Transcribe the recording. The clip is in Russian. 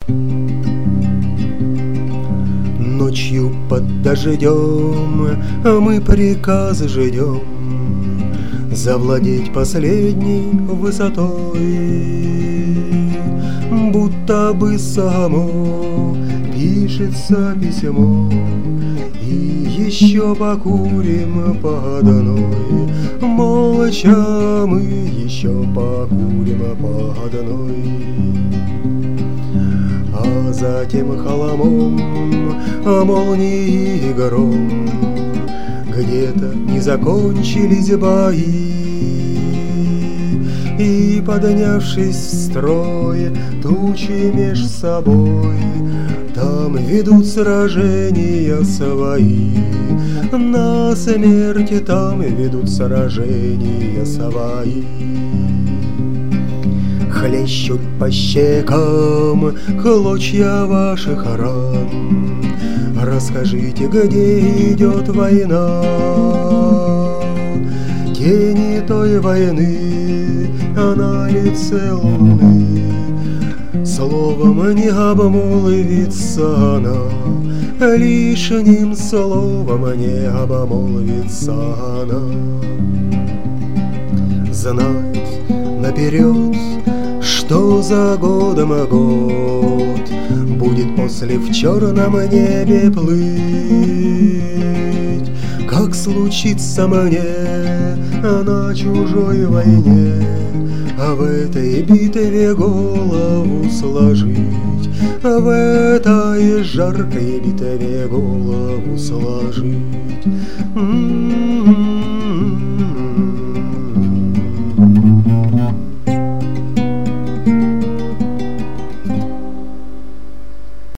Ночью под дождем мы приказы ждем завладеть последней высотой, будто бы само пишется письмо. И еще покурим по одной, молча мы еще покурим по одной. А затем холмом молнии и гром где-то не закончились бои, и, поднявшись в строй, тучи меж собой там ведут сражения свои. На смерти там ведут сражения свои. Хлещут по щекам клочья ваших ран. Расскажите, где идет война? Тени той войны на лице луны, словом не обмолвится она, лишним словом не обмолвится она. Знать наперед, что за годом год будет после в черном небе плыть. Как случится мне на чужой войне, а в этой битве голову сложить, а в этой жаркой битве голову сложить.